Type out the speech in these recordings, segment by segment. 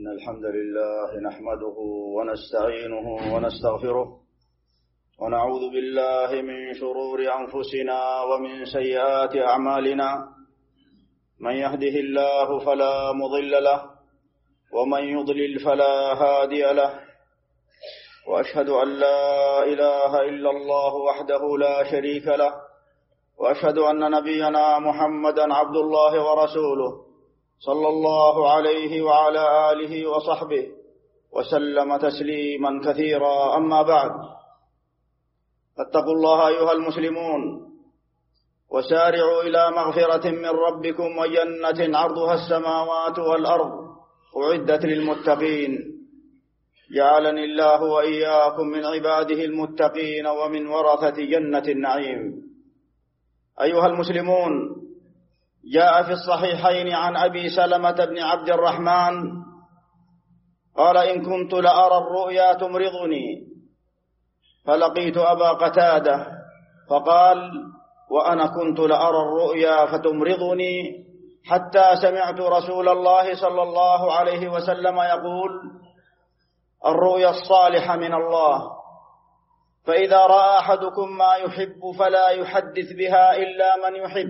إن الحمد لله نحمده ونستعينه ونستغفره ونعوذ بالله من شرور أنفسنا ومن سيئات أعمالنا. من يهده الله فلا مضل له ومن يضلل فلا هادي له، وأشهد أن لا إله إلا الله وحده لا شريك له، وأشهد أن نبينا محمدا عبد الله ورسوله صلى الله عليه وعلى آله وصحبه وسلم تسليما كثيرا. أما بعد، فاتقوا الله أيها المسلمون، وسارعوا إلى مغفرة من ربكم وجنة عرضها السماوات والأرض أعدت للمتقين. جعلني الله وإياكم من عباده المتقين ومن ورثة جنة النعيم. أيها المسلمون، جاء في الصحيحين عن أبي سلمة بن عبد الرحمن قال: إن كنت لأرى الرؤيا تمرضني، فلقيت أبا قتادة فقال: وأنا كنت لأرى الرؤيا فتمرضني، حتى سمعت رسول الله صلى الله عليه وسلم يقول: الرؤيا الصالحة من الله، فإذا رأى أحدكم ما يحب فلا يحدث بها إلا من يحب،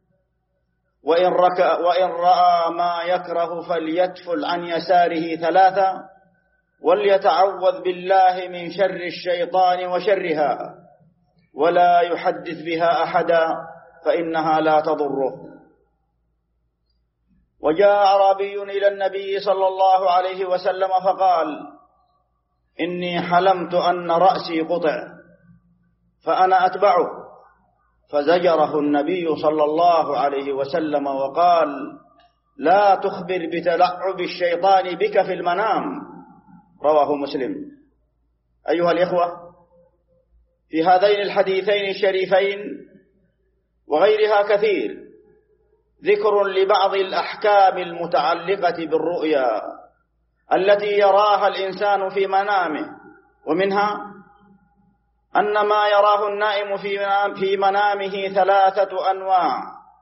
وإن رأى ما يكره فليتفل عن يساره ثلاثة، وليتعوذ بالله من شر الشيطان وشرها، ولا يحدث بها أحدا فإنها لا تضره. وجاء أعرابي إلى النبي صلى الله عليه وسلم فقال: إني حلمت أن رأسي قطع فأنا أتبعه، فزجره النبي صلى الله عليه وسلم وقال: لا تخبر بتلعب الشيطان بك في المنام. رواه مسلم. أيها الإخوة، في هذين الحديثين الشريفين وغيرها كثير ذكر لبعض الأحكام المتعلقة بالرؤيا التي يراها الإنسان في منامه، ومنها أن ما يراه النائم في منامه ثلاثة أنواع: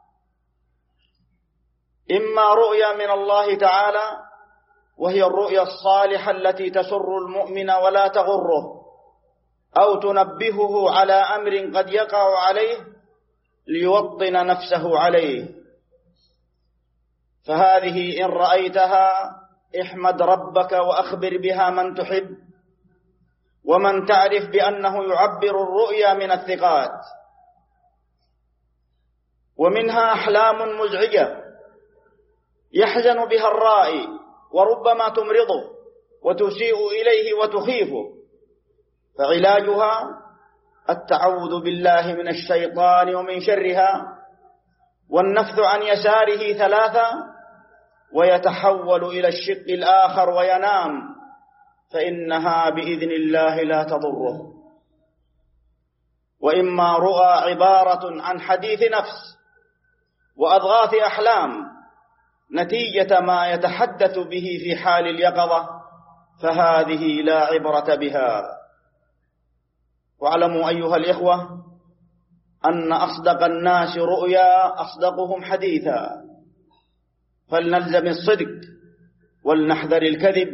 إما رؤيا من الله تعالى، وهي الرؤيا الصالحة التي تسر المؤمن ولا تغره، أو تنبهه على أمر قد يقع عليه ليوطن نفسه عليه، فهذه إن رأيتها احمد ربك وأخبر بها من تحب ومن تعرف بأنه يعبر الرؤيا من الثقات. ومنها أحلام مزعجة يحزن بها الرائي، وربما تمرضه وتسيء إليه وتخيفه، فعلاجها التعوذ بالله من الشيطان ومن شرها، والنفث عن يساره ثلاثة، ويتحول إلى الشق الآخر وينام، فإنها بإذن الله لا تضره. وإما رؤى عبارة عن حديث نفس وأضغاث أحلام نتيجة ما يتحدث به في حال اليقظة، فهذه لا عبرة بها. واعلموا أيها الإخوة أن أصدق الناس رؤيا أصدقهم حديثا، فلنلزم الصدق ولنحذر الكذب،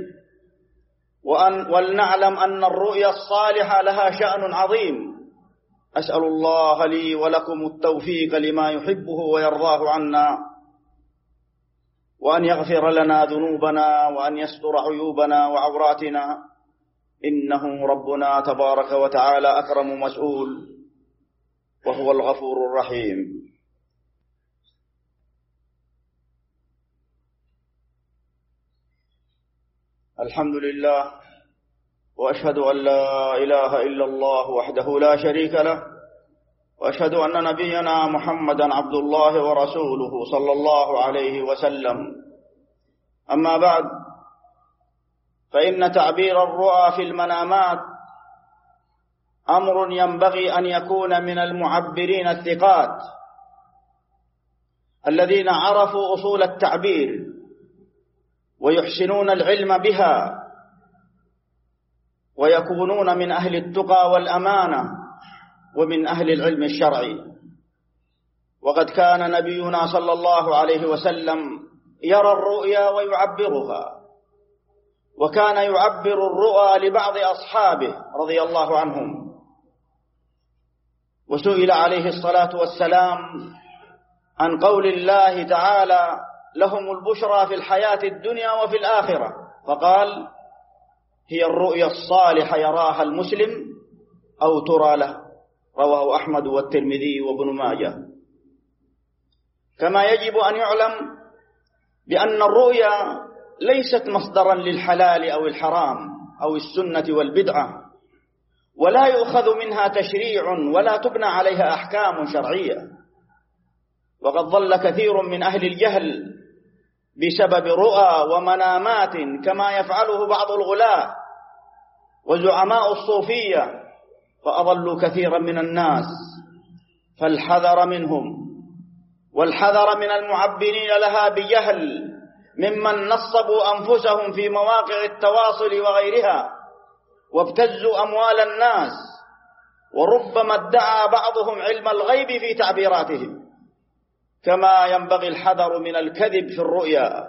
ولنعلم أن الرؤيا الصالحة لها شأن عظيم. أسأل الله لي ولكم التوفيق لما يحبه ويرضاه عنا، وأن يغفر لنا ذنوبنا، وأن يستر عيوبنا وعوراتنا، إنه ربنا تبارك وتعالى أكرم مسؤول، وهو الغفور الرحيم. الحمد لله، وأشهد أن لا إله إلا الله وحده لا شريك له، وأشهد أن نبينا محمدا عبد الله ورسوله صلى الله عليه وسلم. أما بعد، فإن تعبير الرؤى في المنامات أمر ينبغي أن يكون من المعبرين الثقات الذين عرفوا أصول التعبير ويحسنون العلم بها، ويكونون من أهل التقى والأمانة ومن أهل العلم الشرعي. وقد كان نبينا صلى الله عليه وسلم يرى الرؤيا ويعبرها، وكان يعبر الرؤى لبعض أصحابه رضي الله عنهم. وسئل عليه الصلاة والسلام عن قول الله تعالى: لهم البشرى في الحياة الدنيا وفي الآخرة، فقال: هي الرؤيا الصالحة يراها المسلم أو ترى له. رواه أحمد والترمذي وابن ماجه. كما يجب أن يعلم بأن الرؤيا ليست مصدرا للحلال أو الحرام أو السنة والبدعة، ولا يؤخذ منها تشريع ولا تبنى عليها أحكام شرعية. وقد ضل كثير من أهل الجهل بسبب رؤى ومنامات كما يفعله بعض الغلاة وزعماء الصوفية، فأضلوا كثيرا من الناس. فالحذر منهم، والحذر من المعبرين لها بجهل ممن نصبوا أنفسهم في مواقع التواصل وغيرها وابتزوا أموال الناس، وربما ادعى بعضهم علم الغيب في تعبيراتهم. كما ينبغي الحذر من الكذب في الرؤيا،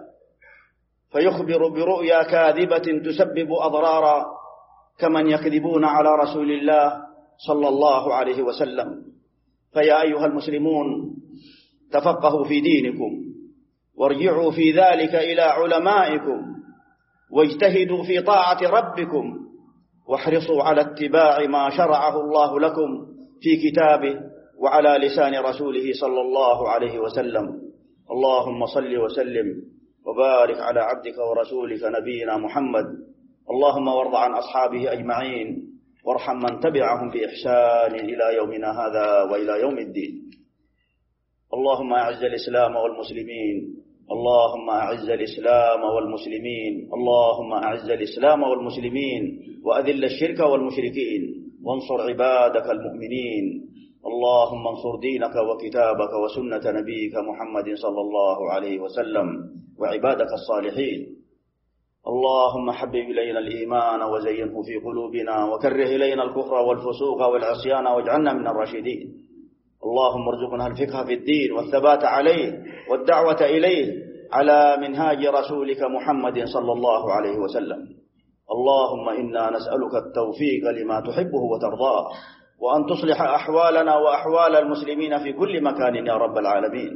فيخبر برؤيا كاذبة تسبب أضرارا كمن يكذبون على رسول الله صلى الله عليه وسلم. فيا أيها المسلمون، تفقهوا في دينكم، وارجعوا في ذلك إلى علمائكم، واجتهدوا في طاعة ربكم، واحرصوا على اتباع ما شرعه الله لكم في كتابه وعلى لسان رسوله صلى الله عليه وسلم. اللهم صل وسلم وبارك على عبدك ورسولك نبينا محمد. اللهم وارض عن أصحابه أجمعين، وارحم من تبعهم بإحسان إلى يومنا هذا وإلى يوم الدين. اللهم أعز الإسلام والمسلمين، اللهم أعز الإسلام والمسلمين، اللهم أعز الإسلام والمسلمين، وأذل الشرك والمشركين، وانصر عبادك المؤمنين. اللهم انصر دينك وكتابك وسنة نبيك محمد صلى الله عليه وسلم وعبادك الصالحين. اللهم حبب إلينا الإيمان وزينه في قلوبنا، وكره إلينا الكفر والفسوق والعصيان واجعلنا من الراشدين. اللهم ارزقنا الفقه في الدين والثبات عليه والدعوة إليه على منهاج رسولك محمد صلى الله عليه وسلم. اللهم إنا نسألك التوفيق لما تحبه وترضاه، وأن تصلح أحوالنا وأحوال المسلمين في كل مكان يا رب العالمين.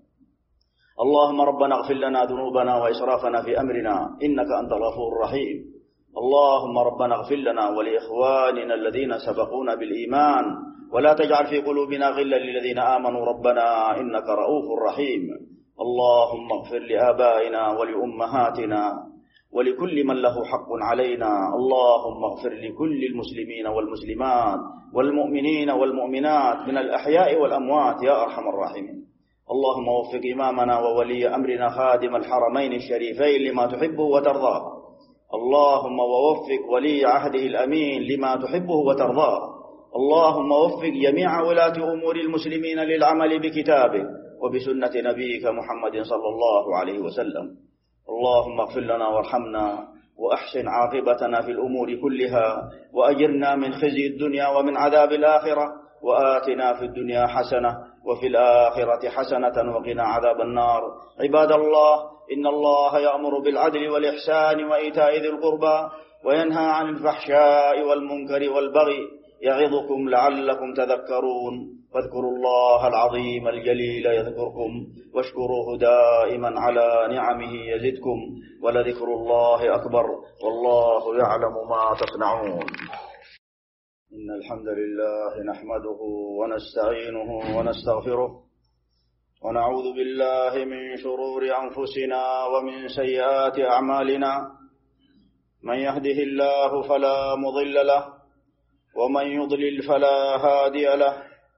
اللهم ربنا اغفر لنا ذنوبنا وإسرافنا في أمرنا إنك أنت الغفور الرحيم. اللهم ربنا اغفر لنا ولإخواننا الذين سبقونا بالإيمان، ولا تجعل في قلوبنا غلا للذين آمنوا ربنا إنك رؤوف رحيم. اللهم اغفر لآبائنا ولأمهاتنا ولكل من له حق علينا. اللهم اغفر لكل المسلمين والمسلمات والمؤمنين والمؤمنات من الأحياء والأموات يا أرحم الراحمين. اللهم وفق إمامنا وولي أمرنا خادم الحرمين الشريفين لما تحبه وترضاه. اللهم ووفق ولي عهده الأمين لما تحبه وترضاه. اللهم وفق جميع ولاة أمور المسلمين للعمل بكتابه وبسنة نبيك محمد صلى الله عليه وسلم. اللهم اغفر لنا وارحمنا، وأحسن عاقبتنا في الأمور كلها، وأجرنا من خزي الدنيا ومن عذاب الآخرة، وآتنا في الدنيا حسنة وفي الآخرة حسنة وقنا عذاب النار. عباد الله، إن الله يأمر بالعدل والإحسان وإيتاء ذي القربى، وينهى عن الفحشاء والمنكر والبغي، يعظكم لعلكم تذكرون. فاذكروا الله العظيم الجليل يذكركم، واشكروه دائما على نعمه يزدكم، ولذكر الله أكبر، والله يعلم ما تصنعون. إن الحمد لله نحمده ونستعينه ونستغفره، ونعوذ بالله من شرور أنفسنا ومن سيئات أعمالنا. من يهده الله فلا مضل له، ومن يضلل فلا هادي له.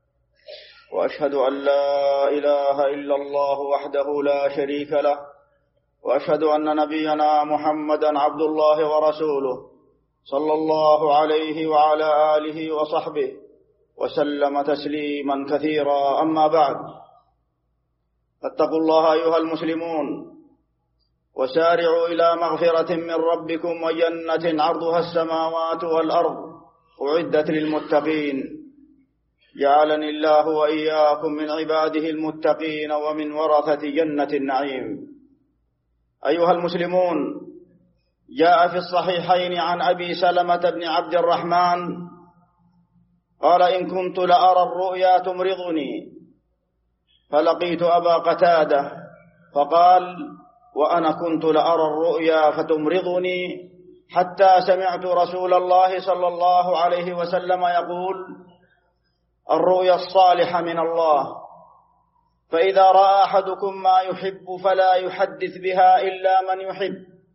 وأشهد أن لا إله إلا الله وحده لا شريك له، وأشهد أن نبينا محمدا عبد الله ورسوله صلى الله عليه وعلى آله وصحبه وسلم تسليما كثيرا. أما بعد، فاتقوا الله أيها المسلمون، وسارعوا إلى مغفرة من ربكم وجنة عرضها السماوات والأرض أعدت للمتقين. جعلني الله وإياكم من عباده المتقين ومن ورثة جنة النعيم. أيها المسلمون، جاء في الصحيحين عن أبي سلمة بن عبد الرحمن قال: إن كنت لأرى الرؤيا تمرضني، فلقيت أبا قتادة فقال: وأنا كنت لأرى الرؤيا فتمرضني، حتى سمعت رسول الله صلى الله عليه وسلم يقول: الرؤيا الصالحة من الله، فإذا رأى أحدكم ما يحب فلا يحدث بها إلا من يحب،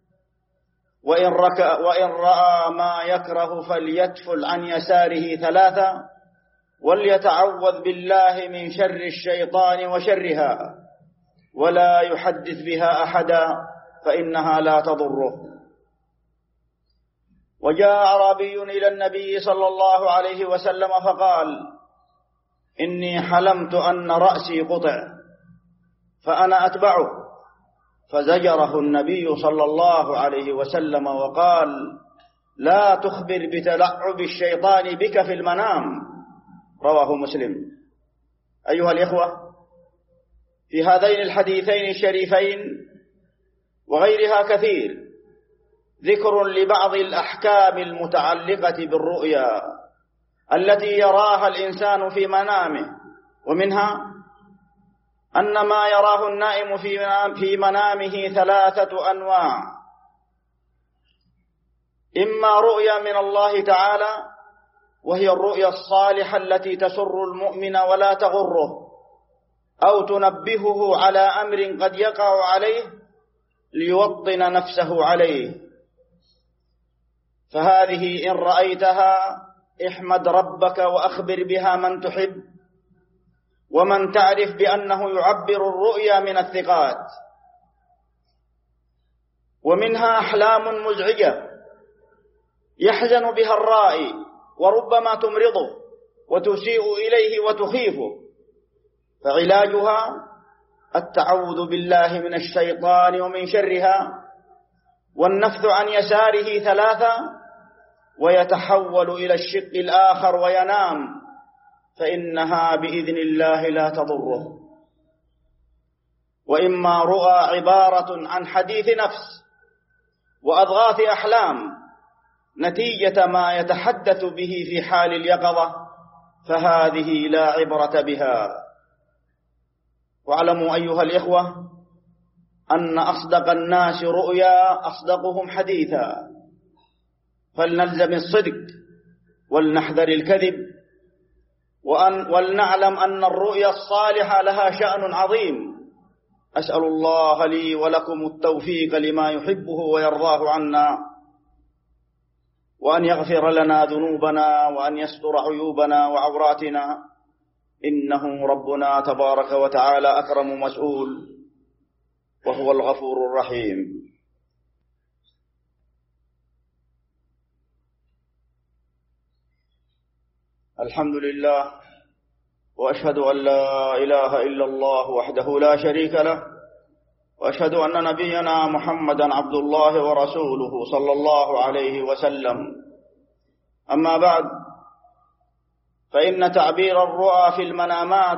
وإن رأى ما يكره فليتفل عن يساره 3، وليتعوذ بالله من شر الشيطان وشرها، ولا يحدث بها أحدا فإنها لا تضره. وجاء أعرابي إلى النبي صلى الله عليه وسلم فقال: إني حلمت أن رأسي قطع فأنا أتبعه، فزجره النبي صلى الله عليه وسلم وقال: لا تخبر بتلعب الشيطان بك في المنام. رواه مسلم. أيها الإخوة، في هذين الحديثين الشريفين وغيرها كثير ذكر لبعض الأحكام المتعلقة بالرؤيا التي يراها الإنسان في منامه، ومنها أن ما يراه النائم في منامه 3 أنواع: إما رؤيا من الله تعالى، وهي الرؤيا الصالحة التي تسر المؤمن ولا تغره، أو تنبهه على أمر قد يقع عليه ليوطن نفسه عليه، فهذه إن رأيتها احمد ربك وأخبر بها من تحب ومن تعرف بأنه يعبر الرؤيا من الثقات. ومنها أحلام مزعجة يحزن بها الرائي وربما تمرضه وتسيء إليه وتخيفه، فعلاجها التعوذ بالله من الشيطان ومن شرها، والنفث عن يساره 3، ويتحول إلى الشق الآخر وينام، فإنها بإذن الله لا تضره. وإما رؤى عبارة عن حديث نفس وأضغاث أحلام نتيجة ما يتحدث به في حال اليقظة، فهذه لا عبرة بها. واعلموا أيها الإخوة أن أصدق الناس رؤيا أصدقهم حديثا، فلنلزم الصدق ولنحذر الكذب، ولنعلم أن الرؤيا الصالحة لها شأن عظيم. أسأل الله لي ولكم التوفيق لما يحبه ويرضاه عنا، وأن يغفر لنا ذنوبنا، وأن يستر عيوبنا وعوراتنا، إنه ربنا تبارك وتعالى أكرم مسؤول، وهو الغفور الرحيم. الحمد لله، وأشهد أن لا إله إلا الله وحده لا شريك له، وأشهد أن نبينا محمدا عبد الله ورسوله صلى الله عليه وسلم. أما بعد، فإن تعبير الرؤى في المنامات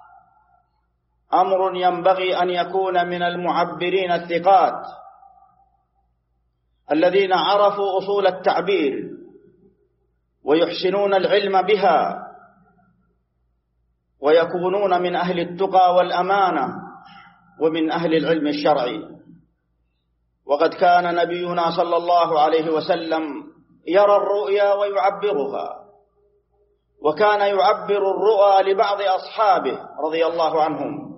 أمر ينبغي أن يكون من المعبرين الثقات الذين عرفوا أصول التعبير ويحسنون العلم بها، ويكونون من أهل التقى والأمانة ومن أهل العلم الشرعي. وقد كان نبينا صلى الله عليه وسلم يرى الرؤيا ويعبرها، وكان يعبر الرؤى لبعض أصحابه رضي الله عنهم.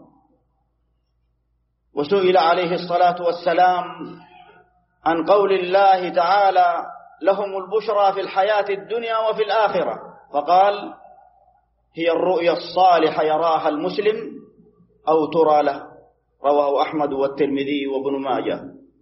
وسئل عليه الصلاة والسلام عن قول الله تعالى: لهم البشرى في الحياة الدنيا وفي الآخرة، فقال: هي الرؤيا الصالحة يراها المسلم أو ترى له. رواه أحمد والترمذي وابن ماجه.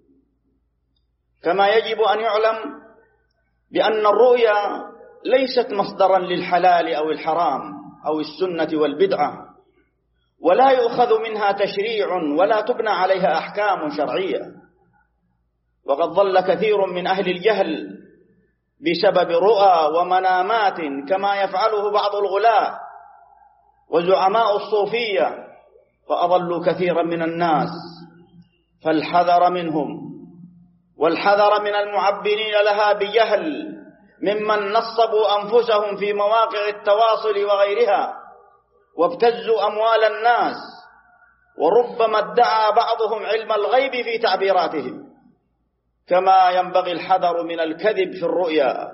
كما يجب أن يعلم بأن الرؤيا ليست مصدرا للحلال أو الحرام أو السنة والبدعة، ولا يؤخذ منها تشريع ولا تبنى عليها أحكام شرعية. وقد ضل كثير من أهل الجهل بسبب رؤى ومنامات كما يفعله بعض الغلاة وزعماء الصوفية، فأضلوا كثيرا من الناس، فالحذر منهم. والحذر من المعبرين لها بجهل ممن نصبوا أنفسهم في مواقع التواصل وغيرها وابتزوا أموال الناس، وربما ادعى بعضهم علم الغيب في تعبيراتهم. كما ينبغي الحذر من الكذب في الرؤيا،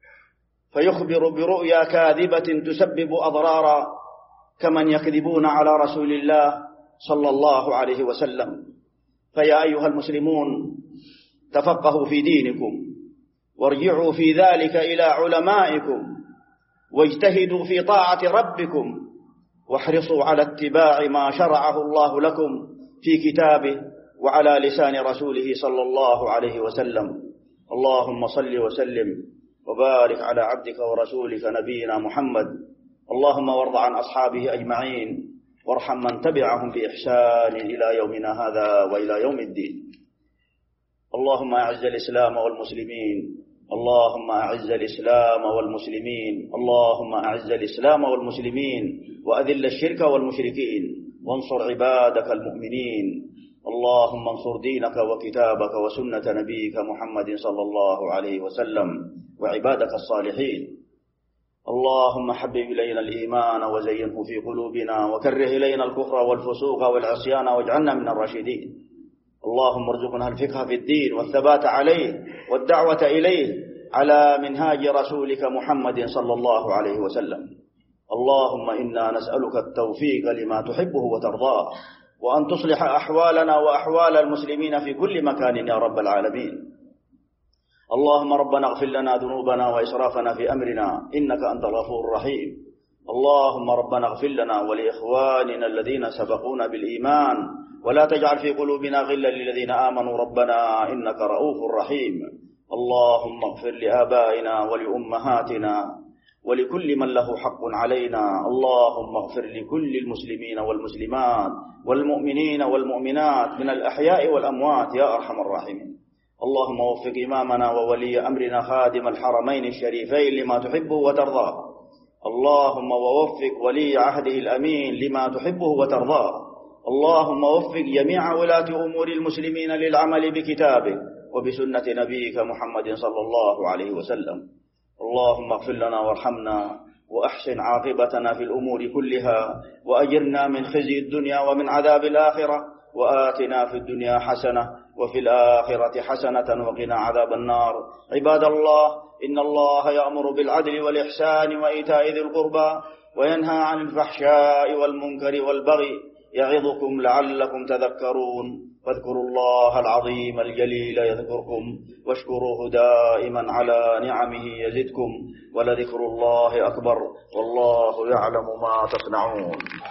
فيخبر برؤيا كاذبة تسبب أضرارا كمن يكذبون على رسول الله صلى الله عليه وسلم. فيا أيها المسلمون، تفقهوا في دينكم وارجعوا في ذلك إلى علمائكم، واجتهدوا في طاعة ربكم، واحرصوا على اتباع ما شرعه الله لكم في كتابه وعلى لسان رسوله صلى الله عليه وسلم. اللهم صل وسلم وبارك على عبدك ورسولك نبينا محمد. اللهم وارض عن أصحابه أجمعين، وارحم من تبعهم بإحسان إلى يومنا هذا وإلى يوم الدين. اللهم أعز الإسلام والمسلمين، اللهم أعز الإسلام والمسلمين، اللهم أعز الإسلام والمسلمين، وأذل الشرك والمشركين، وانصر عبادك المؤمنين. اللهم انصر دينك وكتابك وسنة نبيك محمد صلى الله عليه وسلم وعبادك الصالحين. اللهم حبب إلينا الإيمان وزينه في قلوبنا، وكره إلينا الكفر والفسوق والعصيان واجعلنا من الراشدين. اللهم ارزقنا الفقه في الدين والثبات عليه والدعوة إليه على منهاج رسولك محمد صلى الله عليه وسلم. اللهم إنا نسألك التوفيق لما تحبه وترضاه، وأن تصلح أحوالنا وأحوال المسلمين في كل مكان يا رب العالمين. اللهم ربنا اغفر لنا ذنوبنا وإسرافنا في أمرنا إنك أنت الغفور الرحيم. اللهم ربنا اغفر لنا ولإخواننا الذين سبقونا بالإيمان، ولا تجعل في قلوبنا غلا للذين آمنوا ربنا إنك رؤوف رحيم. اللهم اغفر لآبائنا ولأمهاتنا ولكل من له حق علينا. اللهم اغفر لكل المسلمين والمسلمات والمؤمنين والمؤمنات من الأحياء والأموات يا أرحم الراحمين. اللهم وفق إمامنا وولي أمرنا خادم الحرمين الشريفين لما تحبه وترضاه. اللهم ووفق ولي عهده الأمين لما تحبه وترضاه. اللهم وفق جميع ولاة أمور المسلمين للعمل بكتابه وبسنة نبيك محمد صلى الله عليه وسلم. اللهم اغفر لنا وارحمنا وأحسن عاقبتنا في الأمور كلها، وأجرنا من خزي الدنيا ومن عذاب الآخرة، وآتنا في الدنيا حسنة وفي الآخرة حسنة وقنا عذاب النار. عباد الله، إن الله يأمر بالعدل والإحسان وإيتاء ذي القربى وينهى عن الفحشاء والمنكر والبغي، يعظكم لعلكم تذكرون. فاذكروا الله العظيم الجليل يذكركم، واشكروه دائما على نعمه يزدكم، ولذكر الله أكبر، والله يعلم ما تصنعون.